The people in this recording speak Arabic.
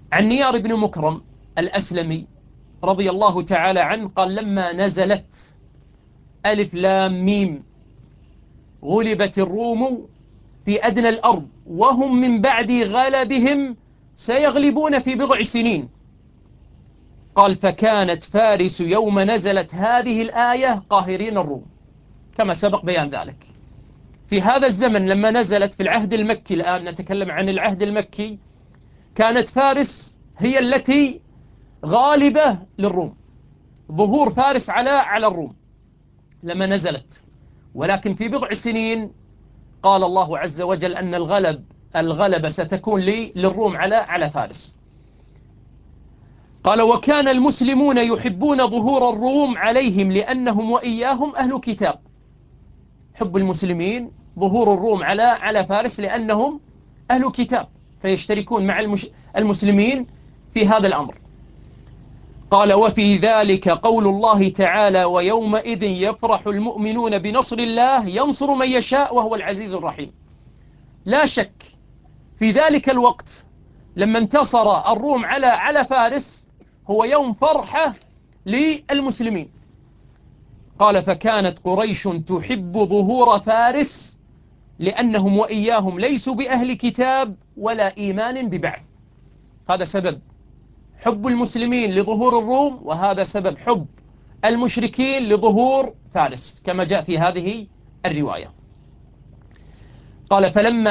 عن نيار بن مكرم الأسلمي رضي الله تعالى عنه قال: لما نزلت ألف لام ميم غلبت الروم في أدنى الأرض وهم من بعد غلبهم سيغلبون في بضع سنين. قال: فكانت فارس يوم نزلت هذه الآية قاهرين الروم، كما سبق بيان ذلك. في هذا الزمن لما نزلت في العهد المكي، الآن نتكلم عن العهد المكي، كانت فارس هي التي غالبة للروم، ظهور فارس على الروم لما نزلت. ولكن في بضع سنين قال الله عز وجل أن الغلبة ستكون للروم على فارس. قال: وكان المسلمون يحبون ظهور الروم عليهم لأنهم وإياهم أهل كتاب. حب المسلمين ظهور الروم على فارس لأنهم أهل كتاب، فيشتركون مع المسلمين في هذا الأمر. قال: وفي ذلك قول الله تعالى: ويومئذ يفرح المؤمنون بنصر الله ينصر من يشاء وهو العزيز الرحيم. لا شك في ذلك الوقت لما انتصر الروم على فارس هو يوم فرحة للمسلمين. قال: فكانت قريش تحب ظهور فارس لأنهم وإياهم ليسوا بأهل كتاب ولا إيمان ببعث. هذا سبب حب المسلمين لظهور الروم، وهذا سبب حب المشركين لظهور فارس كما جاء في هذه الرواية. قال: فلما